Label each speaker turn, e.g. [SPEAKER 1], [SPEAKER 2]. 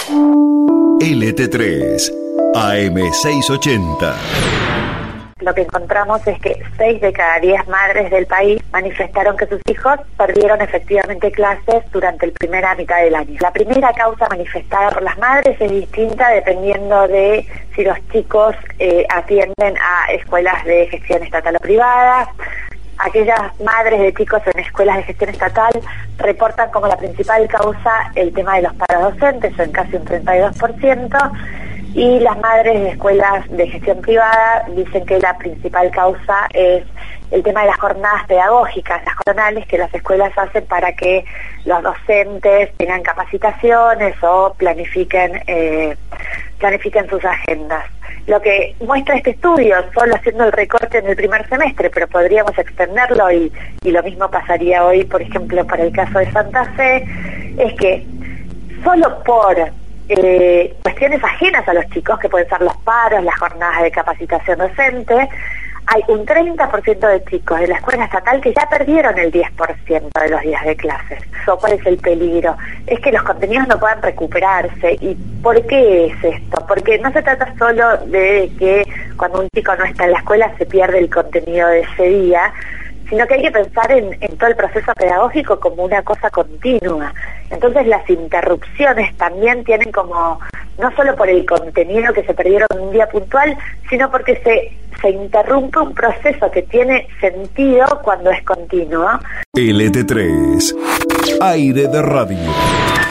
[SPEAKER 1] LT3, AM680.
[SPEAKER 2] Lo que encontramos es que 6 de cada 10 madres del país manifestaron que sus hijos perdieron efectivamente clases durante la primera mitad del año. La primera causa manifestada por las madres es distinta dependiendo de si los chicos atienden a escuelas de gestión estatal o privada. Aquellas madres de chicos en escuelas de gestión estatal reportan como la principal causa el tema de los paros docentes, en casi un 32%, y las madres de escuelas de gestión privada dicen que la principal causa es el tema de las jornadas pedagógicas, las jornales que las escuelas hacen para que los docentes tengan capacitaciones o planifiquen sus agendas. Lo que muestra este estudio, solo haciendo el recorte en el primer semestre, pero podríamos extenderlo y lo mismo pasaría hoy, por ejemplo, para el caso de Santa Fe, es que solo por cuestiones ajenas a los chicos, que pueden ser los paros, las jornadas de capacitación docente, hay un 30% de chicos de la escuela estatal que ya perdieron el 10% de los días de clases. ¿Cuál es el peligro? Es que los contenidos no puedan recuperarse. ¿Y por qué es esto? Porque no se trata solo de que cuando un chico no está en la escuela se pierde el contenido de ese día, sino que hay que pensar en todo el proceso pedagógico como una cosa continua. Entonces las interrupciones también tienen como, no solo por el contenido que se perdieron un día puntual, sino porque se interrumpe un proceso que tiene sentido cuando es continuo.
[SPEAKER 1] LT3, aire de radio.